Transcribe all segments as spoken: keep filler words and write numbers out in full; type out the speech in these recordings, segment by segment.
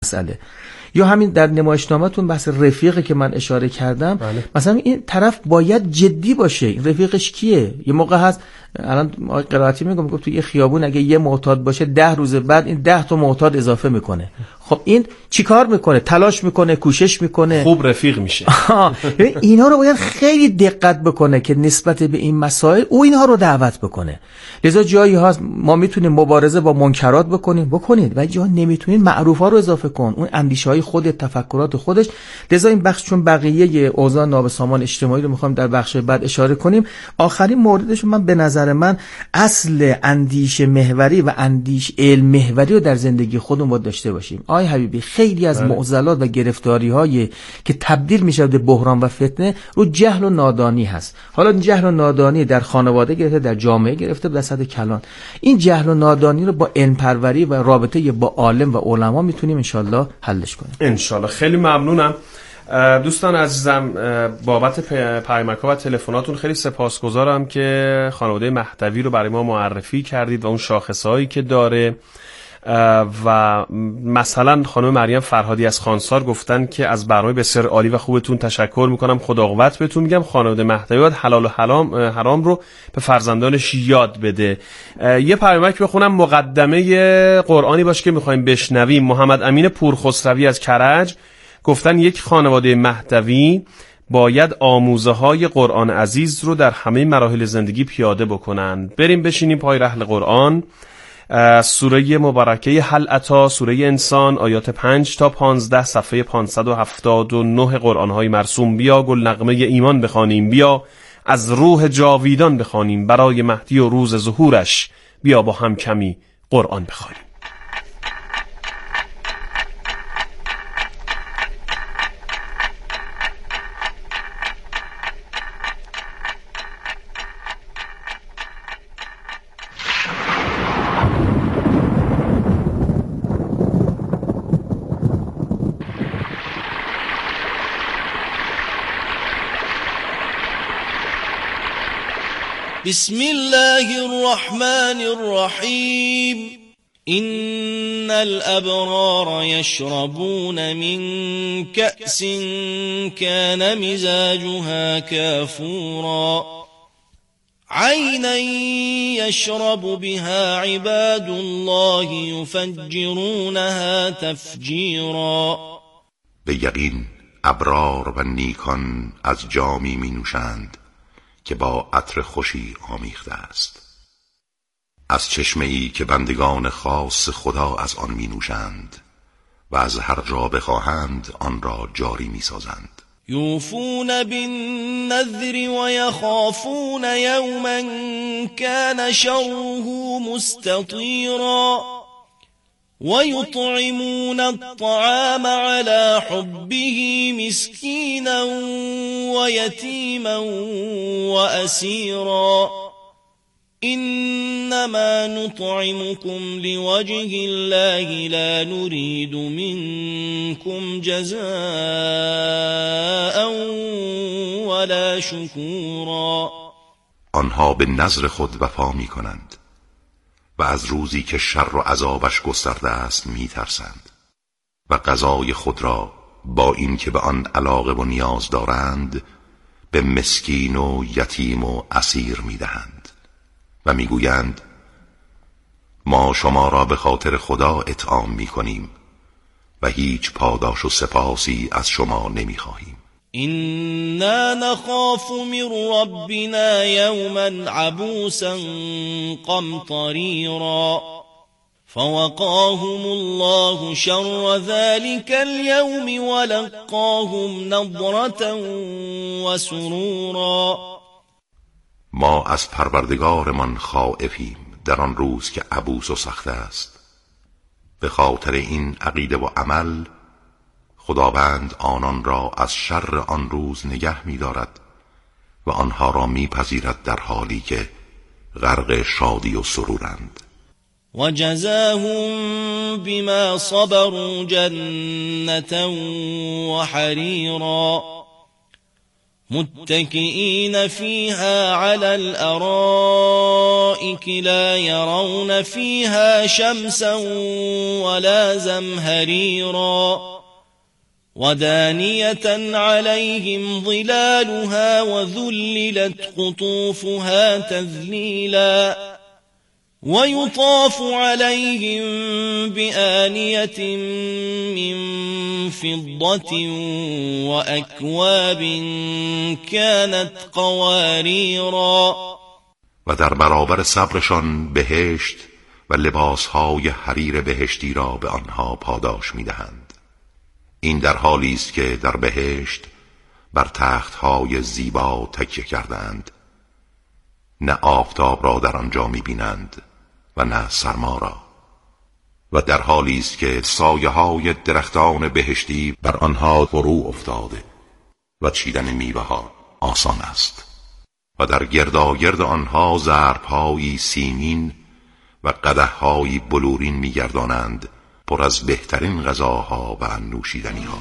مسئله. یا همین در نمایشنامه‌تون بحث رفیقی که من اشاره کردم، بله. مثلا این طرف باید جدی باشه. این رفیقش کیه؟ یه موقع هست الان آقای قرائتی میگم میگم تو یه خیابون اگه یه معتاد باشه ده روز بعد این ده تا معتاد اضافه میکنه. خب این چیکار میکنه؟ تلاش میکنه، کوشش میکنه، خوب رفیق میشه. اینا رو باید خیلی دقت بکنه که نسبت به این مسائل او اینها رو دعوت بکنه. لذا جایی هست ما میتونیم مبارزه با منکرات بکنیم، بکنید، و جا نمیتونید معروفا رو اضافه کن، اون اندیشه‌های خودت، تفکرات خودش. لذا این بخش چون بقیه اوضاع نابسامان اجتماعی رو میخوام در بخش بعد اشاره کنیم، آخرین موردش من به نظر من اصل اندیشه محوری و اندیش علم محوری رو در زندگی خودمون باید داشته باشیم. آقای حبیبی خیلی از معضلات و گرفتاری‌های که تبدیل میشه به بحران و فتنه رو جهل و نادانی هست. حالا جهل و نادانی در خانواده گرفته، در جامعه گرفته، به سطح کلان. این جهل و نادانی رو با علم پروری و رابطه با عالم و علما میتونیم انشالله حلش کنیم. انشالله. خیلی ممنونم دوستان عزیزم بابت پیامک‌ها و تلفناتون. خیلی سپاسگزارم که خانواده مهدوی رو برای ما معرفی کردید و اون شاخصه‌هایی که داره. و مثلا خانم مریم فرهادی از خانسار گفتن که از برنامه بسیار عالی و خوبتون تشکر میکنم، خدا قوت بهتون میگم. خانواده مهدوی باید حلال و حرام حرام رو به فرزندانش یاد بده. یه پیامک بخونم، مقدمه قرآنی باشه که میخوایم بشنویم. محمد امین پورخسروی از کرج گفتن یک خانواده مهدوی باید آموزه های قرآن عزیز رو در همه مراحل زندگی پیاده بکنن. بریم بشینیم پای رحل قرآن. سوره مبارکه هل اتی، سوره انسان، آیات پنج تا پانزده، صفحه پانصد و هفتاد و نه قرآن های مرسوم. بیا گل نغمه ایمان بخوانیم، بیا از روح جاویدان بخوانیم، برای مهدی و روز ظهورش بیا با هم کمی قرآن بخوانیم. بسم الله الرحمن الرحیم. إن الأبرار يشربون من كأس كان مزاجها كافورا عينا يشرب بها عباد الله يفجرونها تفجيرا. به یقین ابرار و نیکان از جامی می نوشند که با عطر خوشی آمیخته است، از چشمه‌ای که بندگان خاص خدا از آن می نوشند و از هر جا بخواهند آن را جاری می سازند. یوفون بالنذر و یخافون یوما کان شره مستطیرا ويطعمون الطعام على حبه مسكينا ويتيما وأسيرا إنما نطعمكم لوجه الله لا نريد منكم جزاء ولا شكورا. آنها به نذر خود وفا می کنند و از روزی که شر و عذابش گسترده است می ترسند و غذای خود را با این که به آن علاقه و نیاز دارند به مسکین و یتیم و اسیر می دهند و می گویند ما شما را به خاطر خدا اطعام می کنیم و هیچ پاداش و سپاسی از شما نمی خواهیم. إنا نخاف من ربنا يوما عبوسا قمطريرا فوقاهم الله شر ذلك اليوم ولقاهم نضرة وسرورا. ما از پروردگارمان خائفیم در آن روز که عبوس و سخت است. به خاطر این عقیده و عمل خداوند آنان را از شر آن روز نگه می دارد و آنها را می پذیرد در حالی که غرق شادی و سرورند. و جزاهم بما صبروا جنة و حریرا متكئين فيها على الأرائك لا يرون فيها شمسا ولا زمهريرا ودانية عليهم ظلالها وذللت قطوفها تذليلا ويطاف عليهم بآنية من فضة وأكواب كانت قواريرا و در برابر صبرشان بهشت و لباسهای حریر بهشتی را به آنها پاداش می‌دهند. این در حالی است که در بهشت بر تختهای زیبا تکیه کردند، نه آفتاب را در آنجا می‌بینند و نه سرما را، و در حالی است که سایه های درختان بهشتی بر آنها فرو افتاده و چیدن میوه ها آسان است، و در گرداگرد آنها ظرف‌هایی سیمین و قدح‌هایی بلورین می‌گردانند پر از بهترین غذاها و نوشیدنی‌ها.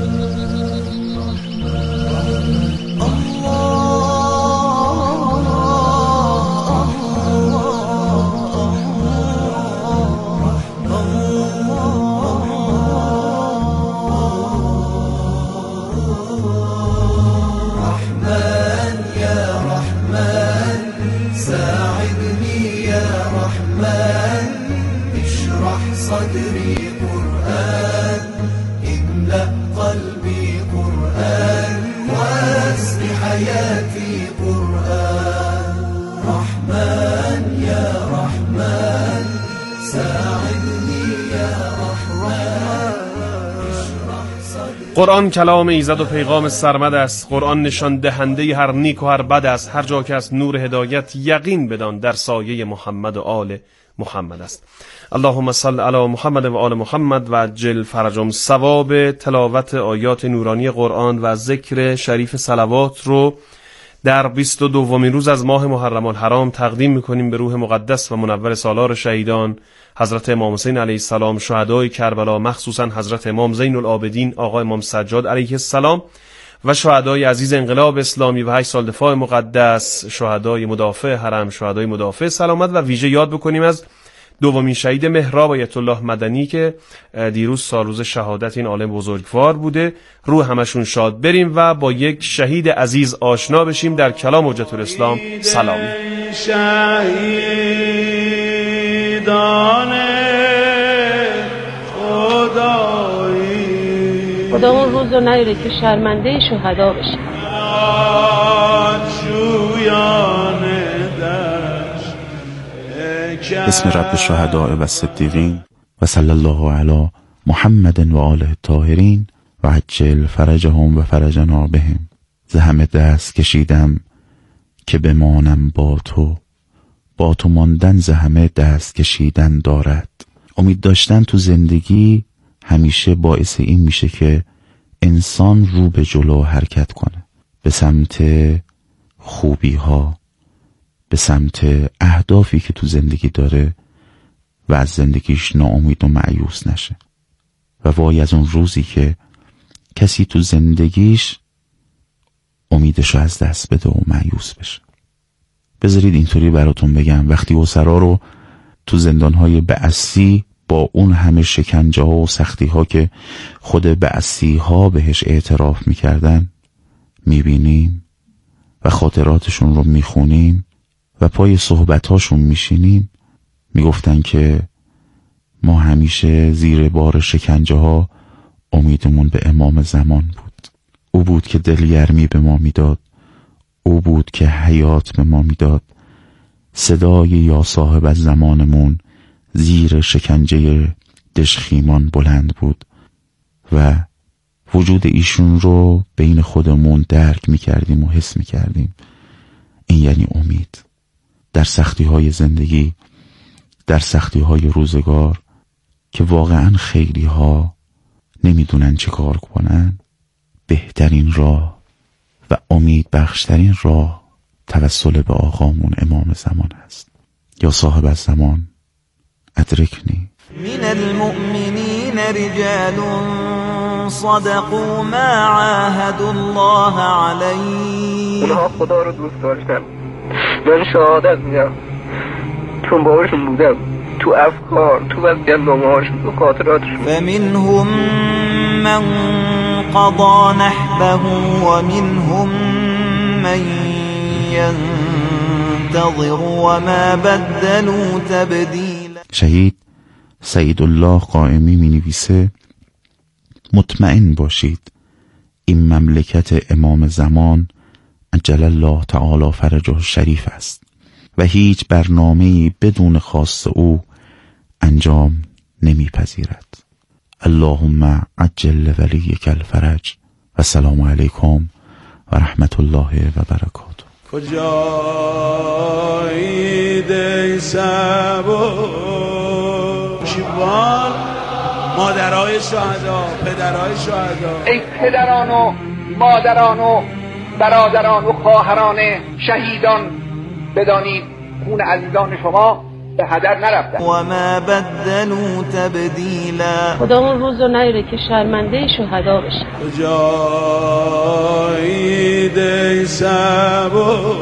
صدري قرآن املأ قلبي قرآن واسق حياتي قرآن رحمن يا رحمن ساعدني يا رحمن اشرح صدري. قرآن کلام ایزد و پیغام سرمد است. قرآن نشان دهنده هر نیک و هر بد است. هر جا که از نور هدایت یقین بدان در سایه محمد و آل محمد است. اللهم صل علی محمد و آل محمد و عجل فرجهم. ثواب تلاوت آیات نورانی قرآن و ذکر شریف صلوات رو در بیست و دومین روز از ماه محرم الحرام تقدیم میکنیم به روح مقدس و منور سالار شهیدان حضرت امام حسین علیه السلام، شهدای کربلا، مخصوصا حضرت امام زین العابدین آقا امام سجاد علیه السلام و شهدای عزیز انقلاب اسلامی و هشت سال دفاع مقدس، شهدای مدافع حرم، شهدای مدافع سلامت، و ویژه یاد بکنیم از دومین شهید مهراب آیت الله مدنی که دیروز سالروز شهادت این عالم بزرگوار بوده. روح همشون شاد. بریم و با یک شهید عزیز آشنا بشیم در کلام حجت الاسلام. سلامی. شهیدان خدایی خدا اون روز رو نیاره که شرمنده شهدا بشه. بسم رب الشهداء و الصدیقین و صلی الله علی محمد و آله الطاهرین و عجل فرجهم و فرجنا بهم. ز همه دست کشیدم که بمانم با تو، با تو ماندن ز همه دست کشیدن دارد. امید داشتن تو زندگی همیشه باعث این میشه که انسان رو به جلو حرکت کنه، به سمت خوبی ها، به سمت اهدافی که تو زندگی داره و از زندگیش ناامید و مایوس نشه. و وای از اون روزی که کسی تو زندگیش امیدشو از دست بده و مایوس بشه. بذارید اینطوری براتون بگم، وقتی اسرا رو تو زندانهای بعثی با اون همه شکنجه ها و سختی ها که خود بعثی ها بهش اعتراف میکردن میبینیم و خاطراتشون رو میخونیم و پای صحبتاشون میشینیم، میگفتن که ما همیشه زیر بار شکنجه ها امیدمون به امام زمان بود. او بود که دلگرمی به ما میداد، او بود که حیات به ما میداد. صدای یا صاحب از زمانمون زیر شکنجه دشخیمان بلند بود و وجود ایشون رو بین خودمون درک میکردیم و حس میکردیم. این یعنی امید. در سختی های زندگی، در سختی های روزگار که واقعا خیلی ها نمیدونن چه کار کنن، بهترین راه و امید بخشترین راه توسل به آقامون امام زمان است. یا صاحب از زمان ادرکنی. من المؤمنین رجال صدقوا ما عاهدوا الله عليه. اونها خدا رو دوست داشتن. من شهادت میدم چون باهاشون بودم، تو افکار، تو وصیت‌نامه‌هاشون، تو خاطراتشون. فمنهم من قضى نحبه ومنهم من ينتظر وما بدلوا تبدیلا. شهید سعید الله قائمی می نویسه مطمئن باشید این مملکت امام زمان عجل الله تعالی فرجه شریف است و هیچ برنامه‌ای بدون خواست او انجام نمیپذیرد. اللهم عجل ولیک الفرج و سلام علیکم و رحمت الله و برکاته. کجایید ای سبا شیوان مادرای شهدا، پدرای شهدا، ای پدران و مادران و برادران و خواهران شهیدان، بدانید خون عزیزان شما به هدر نرفتن. و ما بدلوا تبدیلا. خدا اون روز رو نیاره که شرمنده شهدا بشه. کجایید ای سبا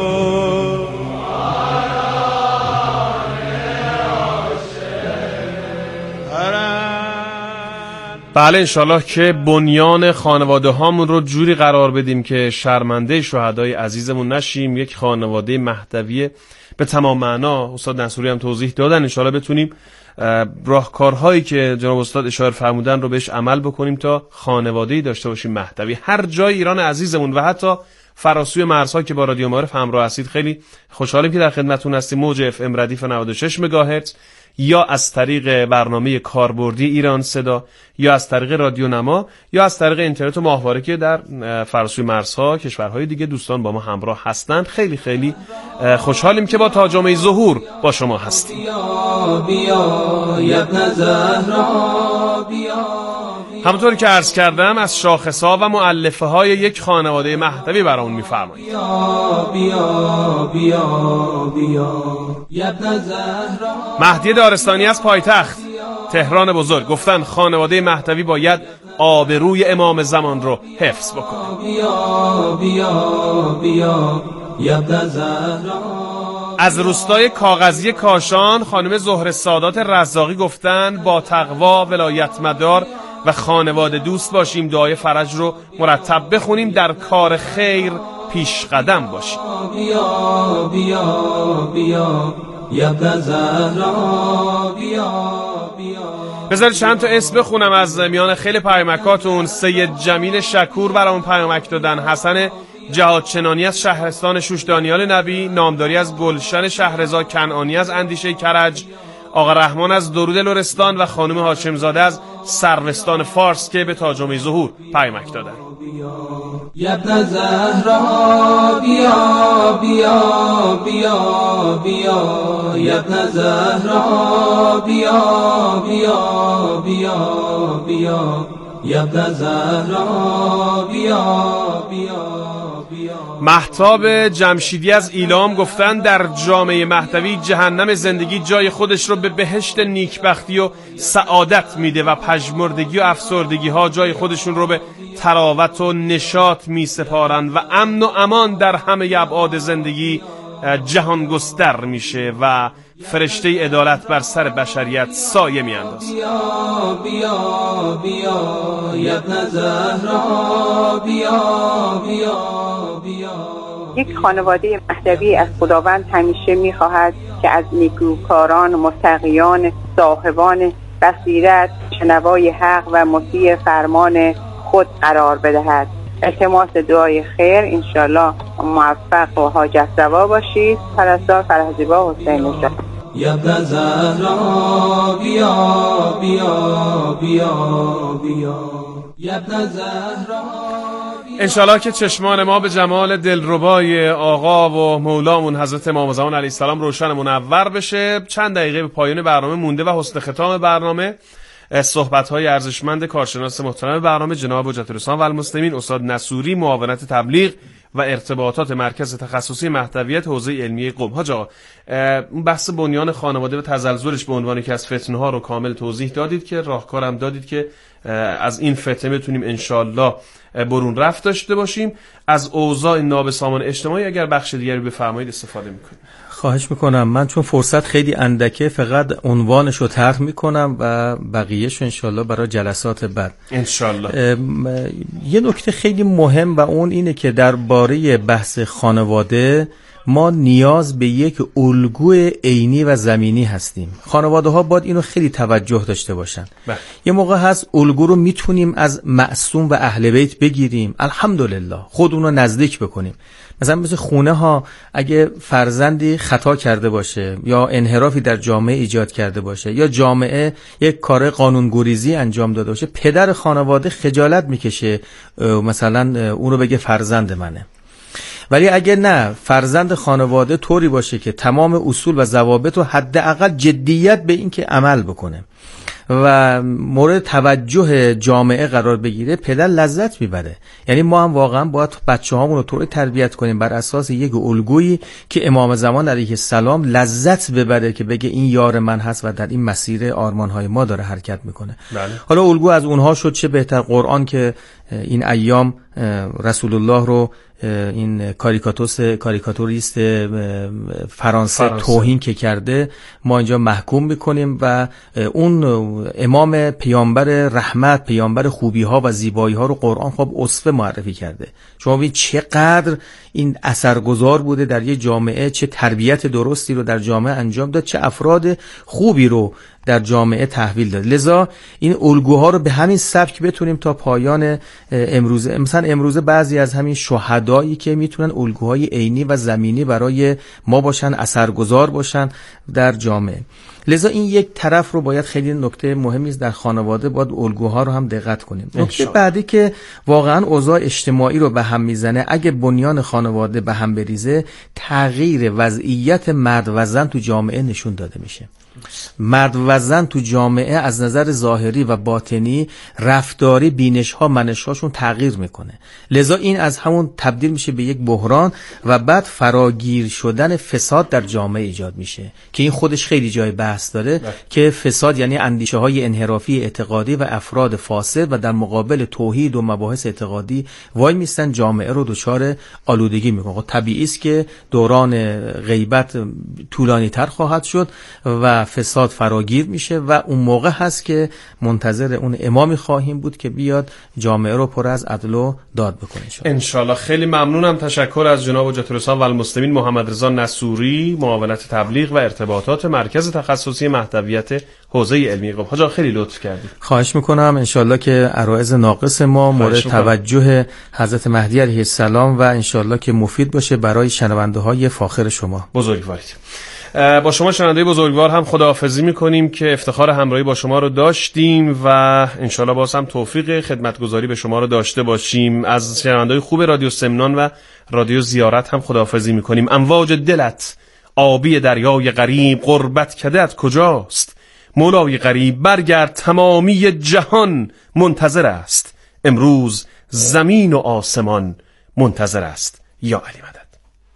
بله انشالله که بنیان خانواده هامون رو جوری قرار بدیم که شرمنده شهدای عزیزمون نشیم. یک خانواده مهدوی به تمام معنا، استاد نصوری هم توضیح دادن، انشالله بتونیم راهکارهایی که جناب استاد اشاره فرمودن رو بهش عمل بکنیم تا خانواده‌ای داشته باشیم مهدوی هر جای ایران عزیزمون و حتی فراسوی مرزها که با رادیو معارف همراه هستید. خیلی خوشحالیم که در خدمتتون هستیم. موج اف ام ردیف نود و شش مگاهرتز یا از طریق برنامه کاربردی ایران صدا یا از طریق رادیو نما یا از طریق اینترنت و ماهواره که در فراسوی مرزها کشورهای دیگه دوستان با ما همراه هستند. خیلی خیلی خوشحالیم که با تا جمعه ظهور با شما هستیم. همونطور که عرض کردم از شاخص‌ها و مؤلفه های یک خانواده مهدوی برامون می‌فرمایید. مهدی دارستانی از پایتخت تهران بزرگ گفتن خانواده مهدوی باید آبروی امام زمان رو حفظ بکنه. از روستای کاغذی کاشان خانم زهره سادات رزاقی گفتن با تقوا ولایت مدار و خانواده دوست باشیم، دعای فرج رو مرتب بخونیم، در کار خیر پیش قدم باشیم. بیا بیا بیا یا زهرا بیا بیا. بذارید چند تا اسم بخونم از میان خیلی پیامکاتون. سید جمیل شکور برامون پیامک دادن، حسن جهاد چنانی از شهرستان شوش دانیال نبی، نامداری از گلشن شهرزا کنعانی از اندیشه کرج، آقا رحمان از درود لرستان و خانم هاشم زاده از سروستان فارس که به تا جمعه ظهور پیامک دادن. ابن زهرا بیا بیا بیا بیا ابن زهرا بیا بیا بیا بیا ابن زهرا بیا بیا. مهتاب جمشیدی از ایلام گفتن در جامعه مهدوی جهنم زندگی جای خودش رو به بهشت نیکبختی و سعادت میده و پژمردگی و افسردگی ها جای خودشون رو به تراوت و نشاط می سپارن و امن و امان در همه ابعاد زندگی جهان گستر میشه و فرشته عدالت بر سر بشریت سایه میاندازه. بیا بیا بیا ابن زهرا بیا بیا بیا. یک خانواده مهدوی از خداوند همیشه میخواهد که از نیکوکاران، متقیان، صاحبان بصیرت، شنوای حق و مطیع فرمان خود قرار بدهد. التماس دعای خیر، انشالله موفق و حاجت روا باشید. پرستار فرهزیبا حسین نژاد. ابن زهرا بیا بیا بیا بیا ابن زهرا. انشالله که چشمان ما به جمال دلربای آقا و مولامون حضرت امام زمان علیه السلام روشن منور بشه. چند دقیقه به پایان برنامه مونده و حسن ختام برنامه صحبت‌های ارزشمند کارشناس محترم برنامه جناب حجت الاسلام و المسلمین استاد نصوری، معاونت تبلیغ و ارتباطات مرکز تخصصی مهدویت حوزه علمیه قم. حاج آقا اون بحث بنیان خانواده و تزلزلش به عنوان یکی از فتنه‌ها رو کامل توضیح دادید که راهکارم دادید که از این فتنه بتونیم انشالله برون رفت داشته باشیم. از اوضاع نابسامان اجتماعی اگر بخش دیگری بفرمایید استفاده میکنیم. خواهش میکنم. من چون فرصت خیلی اندکه فقط عنوانش رو طرح میکنم و بقیهش انشالله برای جلسات بعد انشالله. یه نکته خیلی مهم و اون اینه که درباره بحث خانواده ما نیاز به یک الگوی عینی و زمینی هستیم. خانواده ها باید اینو خیلی توجه داشته باشن. بله. یه موقع هست الگو رو میتونیم از معصوم و اهل بیت بگیریم، الحمدلله، خود اونو نزدیک بکنیم. مثلا مثل خونه ها اگه فرزندی خطا کرده باشه یا انحرافی در جامعه ایجاد کرده باشه یا جامعه یک کار قانونگریزی انجام داده باشه، پدر خانواده خجالت میکشه مثلا اون رو بگه فرزند منه. ولی اگه نه، فرزند خانواده طوری باشه که تمام اصول و ضوابط رو حداقل جدیت به این که عمل بکنه و مورد توجه جامعه قرار بگیره، پدر لذت میبره. یعنی ما هم واقعا باید بچه هامون رو طوری تربیت کنیم بر اساس یک الگویی که امام زمان علیه السلام لذت ببره که بگه این یار من هست و در این مسیر آرمانهای ما داره حرکت میکنه. بله. حالا الگو از اونها شد، چه بهتر قرآن که این ایام رسول الله رو این کاریکاتوس کاریکاتوریست فرانسه, فرانسه توهین که کرده ما اینجا محکوم میکنیم و اون امام پیامبر رحمت، پیامبر خوبی ها و زیبایی ها رو قرآن خب اسوه معرفی کرده. شما ببینید چقدر این اثرگذار بوده در یه جامعه، چه تربیت درستی رو در جامعه انجام داد، چه افراد خوبی رو در جامعه تحویل داد. لذا این الگوها رو به همین سبک بتونیم تا پایان امروزه، مثلا امروزه بعضی از همین شهدایی که میتونن الگوهای عینی و زمینی برای ما باشن، اثرگذار باشن در جامعه. لذا این یک طرف رو باید خیلی نکته مهمی است، در خانواده باید الگوها رو هم دقت کنیم. نکته بعدی که واقعا اوضاع اجتماعی رو به هم میزنه، اگه بنیان خانواده به هم بریزه، تغییر وضعیت مرد و زن تو جامعه نشون داده میشه. مرد و زن تو جامعه از نظر ظاهری و باطنی، رفتاری، بینش ها، منش هاشون تغییر میکنه. لذا این از همون تبدیل میشه به یک بحران و بعد فراگیر شدن فساد در جامعه ایجاد میشه که این خودش خیلی جای بحث داره. ده. که فساد یعنی اندیشه های انحرافی اعتقادی و افراد فاسد و در مقابل توحید و مباحث اعتقادی وای میستن، جامعه رو دچار آلودگی میکنه. طبیعی است که دوران غیبت طولانی تر خواهد شد و فساد فراگیر میشه و اون موقع هست که منتظر اون امامی خواهیم بود که بیاد جامعه رو پر از عدل و داد بکنه ان شاء الله. خیلی ممنونم. تشکر از جناب حجت الاسلام و المسلمین محمد رضا نصوری، معاونت تبلیغ و ارتباطات مرکز تخصصی مهدویت حوزه علمی قم. حاجا خیلی لطف کردید. خواهش میکنم. ان شاء الله که عرایض ناقص ما مورد توجه حضرت مهدی علیه السلام و ان شاء الله که مفید باشه برای شنونده های فاخر شما. بزرگوارید. با شما شنونده بزرگوار هم خداحافظی میکنیم که افتخار همراهی با شما رو داشتیم و انشالله باز هم توفیق خدمتگزاری به شما رو داشته باشیم. از شنونده خوب رادیو سمنان و رادیو زیارت هم خداحافظی میکنیم. امواج دلت آبی دریای غریب، غربت کدت کجاست مولای غریب، برگرد تمامی جهان منتظر است، امروز زمین و آسمان منتظر است. یا علی مدد.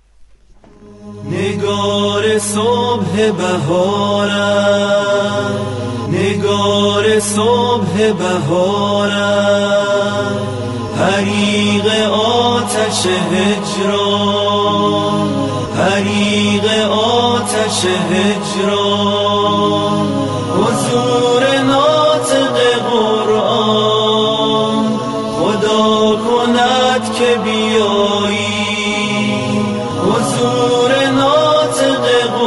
نگار صبح بهارم، نگار صبح بهارم، حریق آتش هجران، حریق آتش هجران، حضور ناطق قرآن، خدا کند که بیایی، حضور ناطق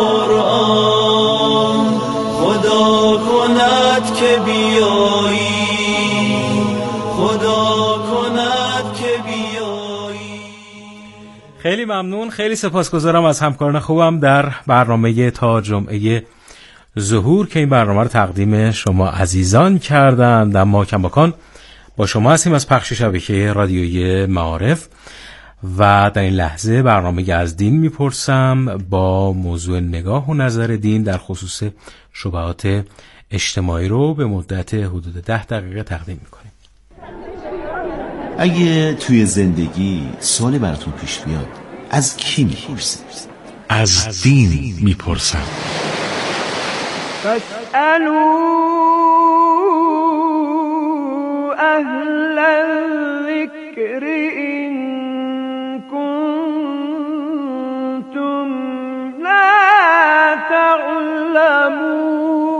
قرآن، خدا کند که بیایی، خدا کند که بیایی. خیلی ممنون، خیلی سپاسگزارم از همکاران خوبم در برنامه تا جمعه ظهور که این برنامه رو تقدیم شما عزیزان کردند. اما کماکان با شما هستیم از پخش شبکه رادیویی معارف و در این لحظه برنامه از دین میپرسم با موضوع نگاه و نظر دین در خصوص شبهات اجتماعی رو به مدت حدود ده دقیقه تقدیم میکنیم. اگه توی زندگی سوالی براتون پیش بیاد از کی میپرسید؟ از دین میپرسم. فاسألوا أهل الذكر إن كنتم لا تعلمون.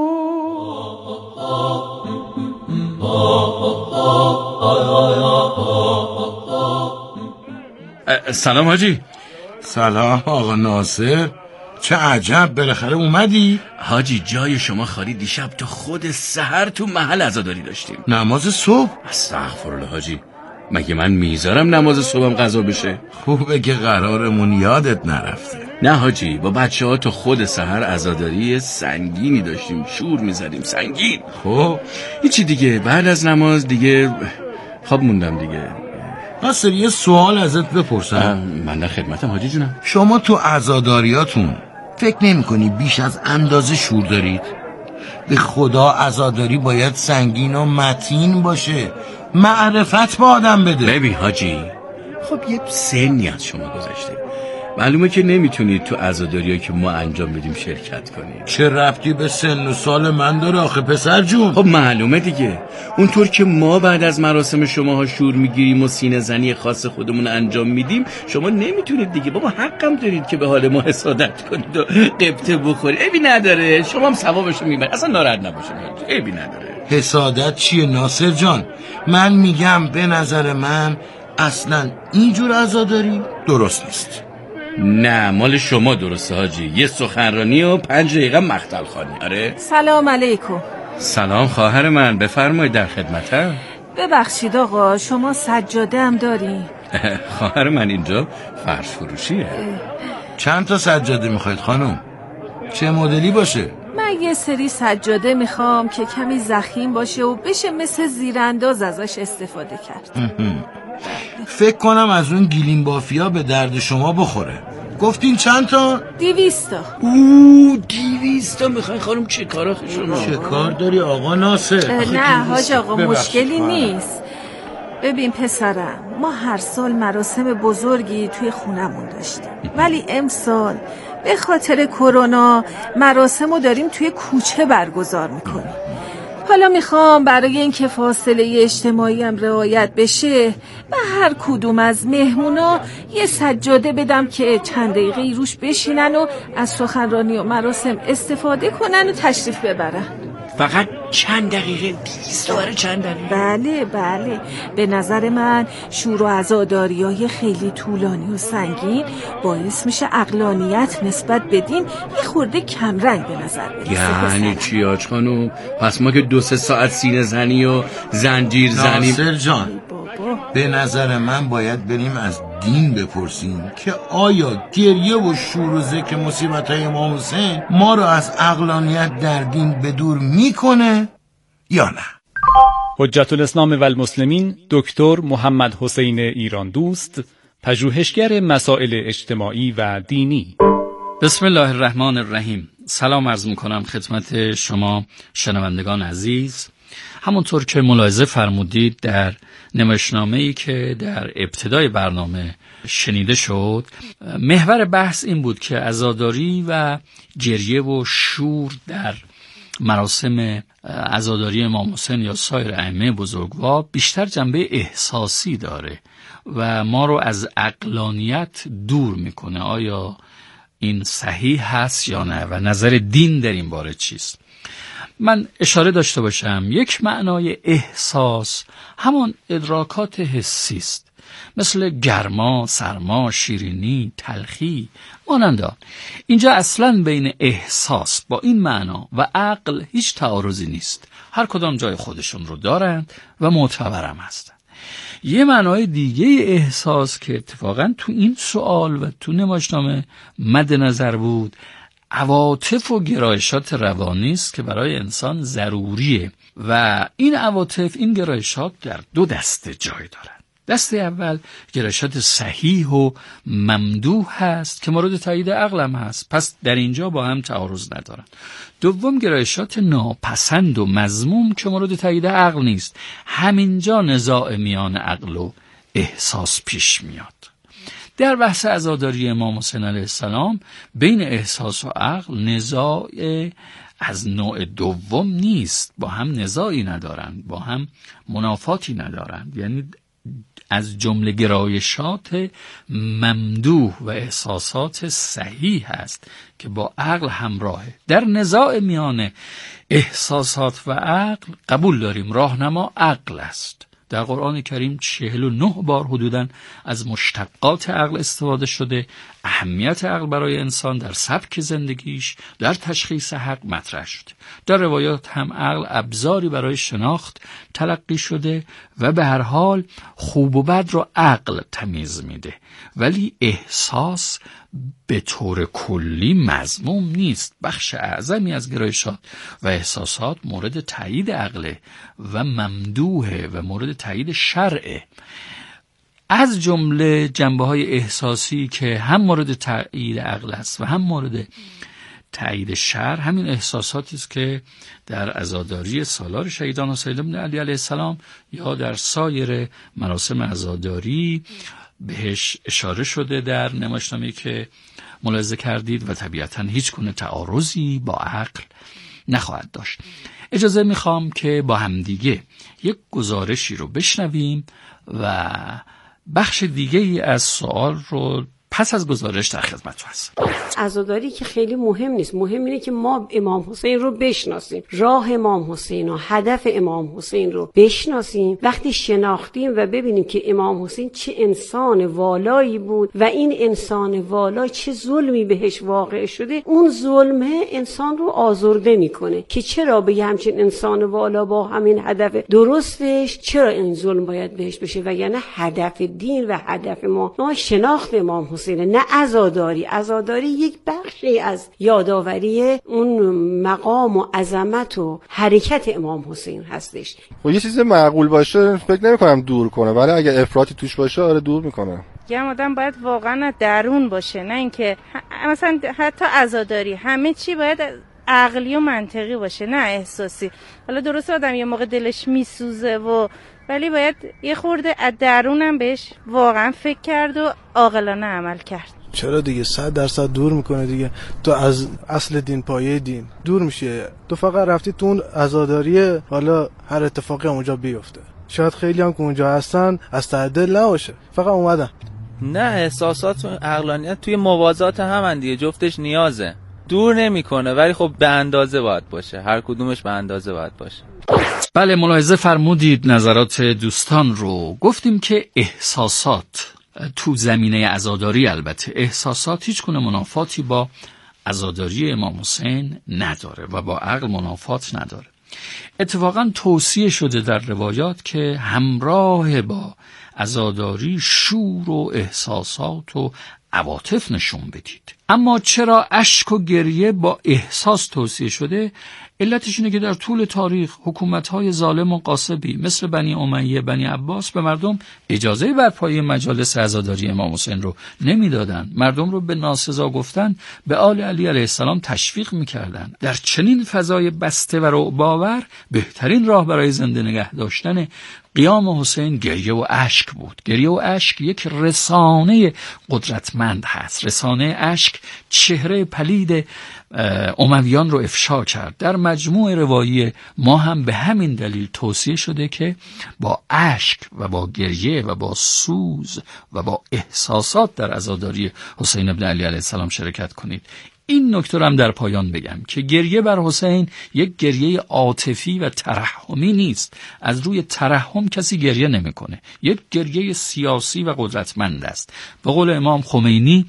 سلام حاجی. سلام آقا ناصر، چه عجب بالاخره اومدی؟ حاجی جای شما خالی، دیشب تا خود سحر تو محل عزاداری داشتیم. نماز صبح؟ استغفرالله حاجی، مگه من میذارم نماز صبحم قضا بشه؟ خوبه که قرارمون یادت نرفته. نه حاجی، با بچه ها تو خود سحر عزاداری سنگینی داشتیم، شور میزدیم سنگین. خب هیچی دیگه، بعد از نماز دیگه خواب موندم دیگه. ناصر یه سوال ازت بپرسم. من در خدمتم حاجی جونم. شما تو عزاداریاتون فکر نمی کنی بیش از اندازه شور دارید؟ به خدا عزاداری باید سنگین و متین باشه، معرفت با آدم بده. ببین حاجی، خب یه سنی از شما گذشته، معلومه که نمیتونید تو عزاداریایی که ما انجام بدیم شرکت کنید. چه ربطی به سن و سال من داره آخه پسر جون؟ خب معلومه دیگه، اونطور که ما بعد از مراسم شماها شور میگیریم و سینه زنی خاص خودمون انجام میدیم، شما نمیتونید دیگه. بابا حقم دارید که به حال ما حسادت کنید و قبطه بخورید، عیبی نداره، شما هم ثوابشو میبرید، اصلا ناراحت نباشید، عیبی نداره. حسادت چیه ناصر جان؟ من میگم به نظر من اصلا اینجور عزاداری درست نیست. نه مال شما درسته حاجی، یه سخنرانی و پنج دقیقه مقتل خوانی. آره. سلام علیکم. سلام خواهر من، بفرمایید در خدمتم. ببخشید آقا، شما سجاده هم داری؟ خواهر من اینجا فرش فروشیه. چند تا سجاده میخواید خانم؟ چه مدلی باشه؟ من یه سری سجاده میخوام که کمی ضخیم باشه و بشه مثل زیرانداز ازش استفاده کرد. فکر کنم از اون گیلیم بافیا به درد شما بخوره. گفتین چند تا؟ دیویستا. اوه دیویستا میخوای خانم؟ چه کار شما؟ چه کار داری آقا ناصر؟ نه حاج آقا مشکلی نیست. ببین پسرم، ما هر سال مراسم بزرگی توی خونمون داشتیم، ولی امسال به خاطر کرونا مراسمو داریم توی کوچه برگزار میکنیم. حالا میخوام برای اینکه فاصله اجتماعی هم رعایت بشه به هر کدوم از مهمونا یه سجاده بدم که چند دقیقه روش بشینن و از سخنرانی و مراسم استفاده کنن و تشریف ببرن. فقط چند دقیقه؟ بیست برای چند دقیقه؟ بله بله، به نظر من شور و عزاداریای خیلی طولانی و سنگین باعث میشه عقلانیت نسبت بدیم یه خورده کمرنگ به نظر برسه. یعنی چی آج خانم؟ پس ما که دو سه ساعت سینه زنی و زنجیر زنی. ناصر جان، به نظر من باید بریم از دین بپرسیم که آیا گریه و شور و ذکر مصیبت‌های امام حسین ما رو از عقلانیت در دین به دور میکنه یا نه. حجت الاسلام و المسلمین دکتر محمد حسین ایران دوست، پژوهشگر مسائل اجتماعی و دینی. بسم الله الرحمن الرحیم. سلام عرض میکنم خدمت شما شنوندگان عزیز. همونطور که ملاحظه فرمودید در نمایشنامه‌ای که در ابتدای برنامه شنیده شد، محور بحث این بود که عزاداری و گریه و شور در مراسم عزاداری امام حسین یا سایر ائمه بزرگوار بیشتر جنبه احساسی داره و ما رو از عقلانیت دور میکنه. آیا این صحیح هست یا نه و نظر دین در این باره چیست؟ من اشاره داشته باشم یک معنای احساس همان ادراکات حسی است، مثل گرما، سرما، شیرینی، تلخی مانند آن. اینجا اصلا بین احساس با این معنا و عقل هیچ تعارضی نیست، هر کدام جای خودشون رو دارند و معتبرم هستند. یه معنای دیگه احساس که اتفاقا تو این سوال و تو نمایشنامه مد نظر بود، عواطف و گرایشات روانی است که برای انسان ضروریه و این عواطف، این گرایشات در دو دسته جای دارند. دسته اول گرایشات صحیح و ممدوح هست که مورد تایید عقلم هست، پس در اینجا با هم تعارض ندارند. دوم گرایشات ناپسند و مذموم که مورد تایید عقل نیست، همینجا نزاع میان عقل و احساس پیش میاد. در بحث عزاداری امام حسین علیه السلام بین احساس و عقل نزاع از نوع دوم نیست، با هم نزاعی ندارند، با هم منافاتی ندارند. یعنی از جمله گرایشات ممدوح و احساسات صحیح است که با عقل همراهه. در نزاع میان احساسات و عقل قبول داریم راهنما عقل است. در قرآن کریم چهل و نه بار حدوداً از مشتقات عقل استفاده شده. اهمیت عقل برای انسان در سبک زندگیش، در تشخیص حق مطرح شده. در روایات هم عقل ابزاری برای شناخت تلقی شده و به هر حال خوب و بد رو عقل تمیز میده، ولی احساس به طور کلی مذموم نیست. بخش اعظمی از گرایشات و احساسات مورد تایید عقله و ممدوحه و مورد تایید شرعه. از جمله جنبه‌های احساسی که هم مورد تایید عقل است و هم مورد تایید شرع، همین احساساتی است که در عزاداری سالار شهیدان حسین بن علی علیه السلام یا در سایر مراسم عزاداری بهش اشاره شده در نمایشنامه‌ای که ملاحظه کردید و طبیعتاً هیچ گونه تعارضی با عقل نخواهد داشت. اجازه میخوام که با همدیگه یک گزارشی رو بشنویم و بخش دیگه ای از سوال رو پس از گزارش در خدمت هست. عزاداری که خیلی مهم نیست، مهم اینه که ما امام حسین رو بشناسیم، راه امام حسین و هدف امام حسین رو بشناسیم. وقتی شناختیم و ببینیم که امام حسین چه انسان والایی بود و این انسان والا چه ظلمی بهش واقع شده، اون ظلمه انسان رو آزرده میکنه که چرا به همچین انسان والا با همین هدف درستش چرا این ظلم باید بهش بشه. و یعنی هدف دین و هدف ما ما شناخت امام حسین، نه عزاداری. عزاداری یک بخشی از یادآوری اون مقام و عظمت و حرکت امام حسین هستش. خب یه چیز معقول باشه فکر نمی‌کنم دور کنه، ولی اگه افراطی توش باشه آره دور میکنه. یه آدم باید واقعا درون باشه، نه اینکه مثلا حتی عزاداری همه چی باید عقلی و منطقی باشه نه احساسی. حالا درست آدم یه موقع دلش میسوزه و ولی باید یه خورده از درونم بهش واقعا فکر کرد و عاقلانه عمل کرد. چرا دیگه صد درصد دور میکنه دیگه. تو از اصل دین، پایه دین دور میشه. تو فقط رفتی تو اون عزاداری، حالا هر اتفاقی اونجا بیفته. شاید خیلی هم که اونجا هستن از ته دل نباشه، فقط اومدن. نه، احساسات و عقلانیت توی موازات همن دیگه، جفتش نیازه. دور نمیکنه ولی خب به اندازه باید باشه، هر کدومش به اندازه باید باشه. بله، ملاحظه فرمودید نظرات دوستان رو. گفتیم که احساسات تو زمینه عزاداری، البته احساسات هیچ گونه منافاتی با عزاداری امام حسین نداره و با عقل منافات نداره. اتفاقا توصیه شده در روایات که همراه با عزاداری شور و احساسات و عواطف نشون بدید. اما چرا اشک و گریه با احساس توصیه شده؟ علتش اینه که در طول تاریخ حکومت‌های ظالم و غاصبی مثل بنی امیه، بنی عباس به مردم اجازه برپایی مجالس عزاداری امام حسین رو نمیدادن. مردم رو به ناسزا گفتن به آل علی علیه السلام تشویق میکردن. در چنین فضای بسته و رعب‌آور بهترین راه برای زنده نگه داشتن قیام حسین گریه و اشک بود. گریه و اشک یک رسانه قدرتمند هست. رسانه اشک چهره پلید امویان رو افشا کرد. در مجموع روایی ما هم به همین دلیل توصیه شده که با اشک و با گریه و با سوز و با احساسات در عزاداری حسین بن علی علیه السلام شرکت کنید. این نکته رو هم در پایان بگم که گریه بر حسین یک گریه عاطفی و ترحمی نیست. از روی ترحم کسی گریه نمیکنه. یک گریه سیاسی و قدرتمند است. به قول امام خمینی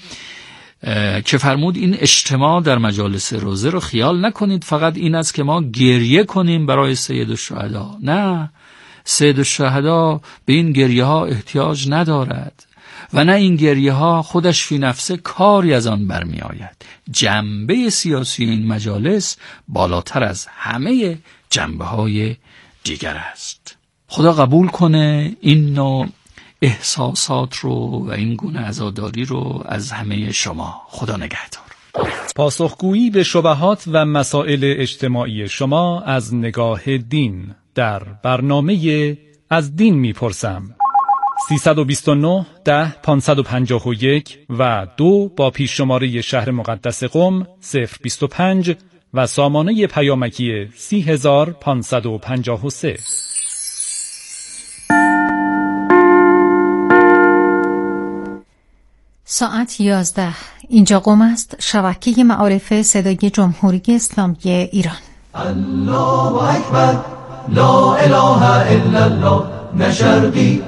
که فرمود این اجتماع در مجالس روزه رو خیال نکنید فقط این است که ما گریه کنیم برای سید الشهدا. نه، سید الشهدا به این گریه ها احتیاج ندارد و نه این گریه ها خودش فی نفسه کاری از آن برمی آید. جنبه سیاسی این مجالس بالاتر از همه جنبه های دیگر است. خدا قبول کنه این نوع احساسات رو و این گونه عزاداری رو از همه شما. خدا نگهدار. پاسخگویی به شبهات و مسائل اجتماعی شما از نگاه دین در برنامه از دین میپرسم. سیصد و بیست و نه ده پانصد و پنجاه و یک و دو با پیش شماره شهر مقدس قم صفر بیست و پنج و سامانه پیامکی سی هزار پانصد و پنجاه و سه. ساعت یازده. اینجا قم است، شبکه معارف صدای جمهوری اسلامی ایران. الله اکبر، لا اله الا الله، نه شرقی